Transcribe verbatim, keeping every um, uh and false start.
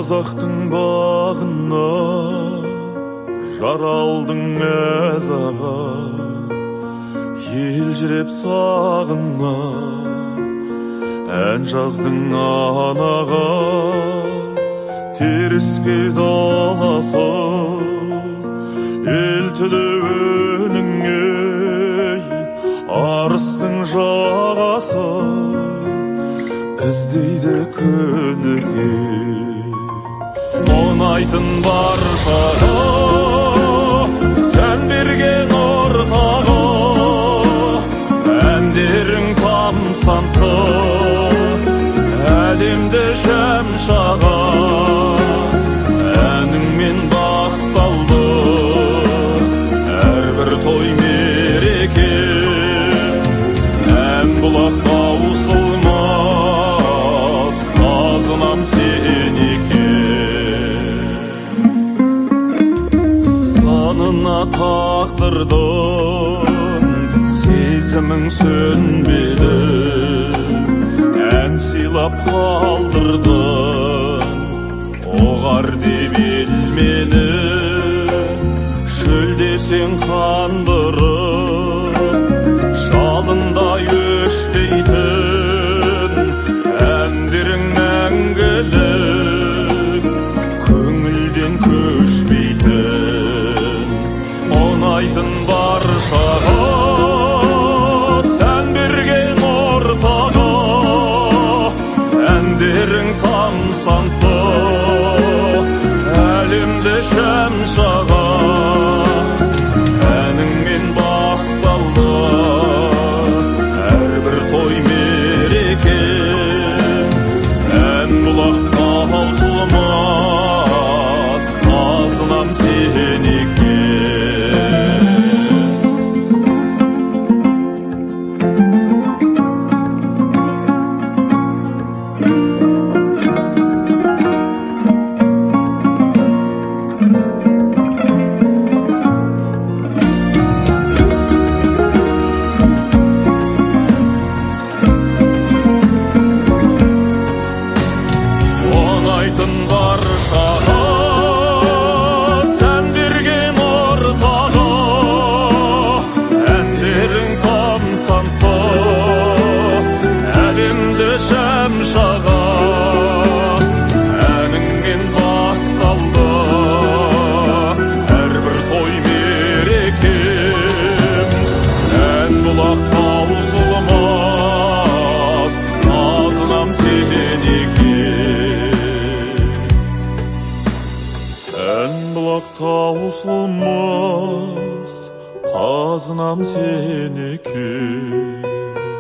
Қазақтың бағына жаралдың әз аға, елжіреп сағына ән жаздың анаға. Теріске даласы ел тілеуінің ей, арыстың жағасы іздейді күніге. Ұнайтын баршаға сән берген ортаға, әндерің тамсантты әлемді шәмшаға. Әніңмен басталды әрбір той мереке, ән бұлақ таусылмас қазынам сен екен. Санына тағдырдың сезімің сөнбеді, ән сыйлап қалдырдың оғар деп ел мені. Шөлдесең қандырып жалындай өшпейтін әндерің мәңгілік көңілден көшпейтін. Ұнайтын баршаға сән берген ортаға, әндерің тамсантты әлемді шәмшаға. Әніңмен басталды әрбір той мереке, ән бұлақ таусылмас қазынам сен екен. Әніңмен басталды әрбір той мереке, ән бұлақ таусылмас қазынам сен екен. Ән бұлақ таусылмас қазынам сен екен.